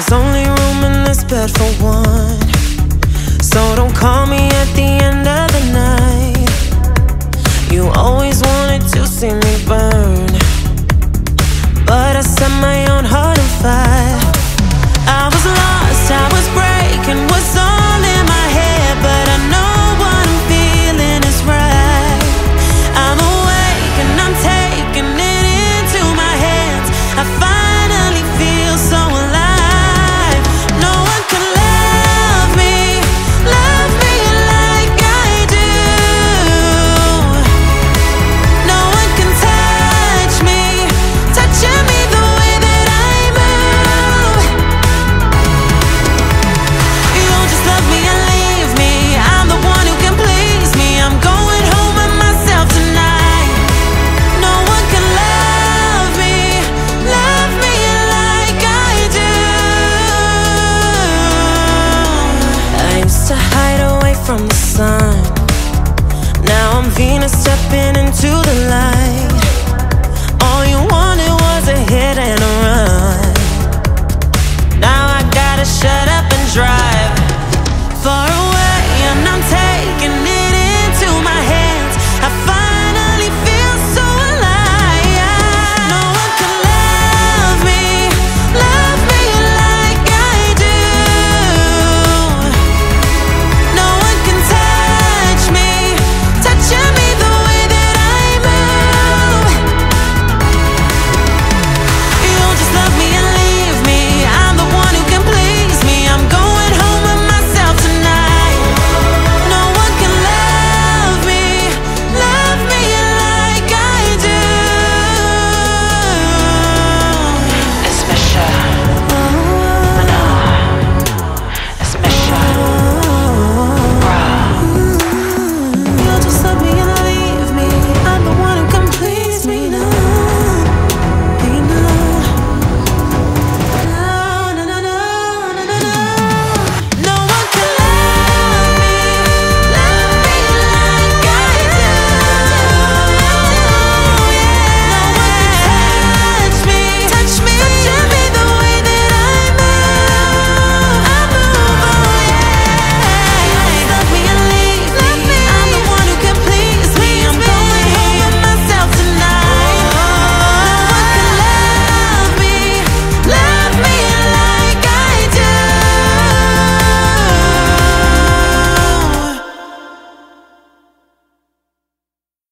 There's only room in this bed for one, so don't call me at the end of the night. You always wanted to see me burn, but I set my own heart on fire. I was lost, I was breaking, was so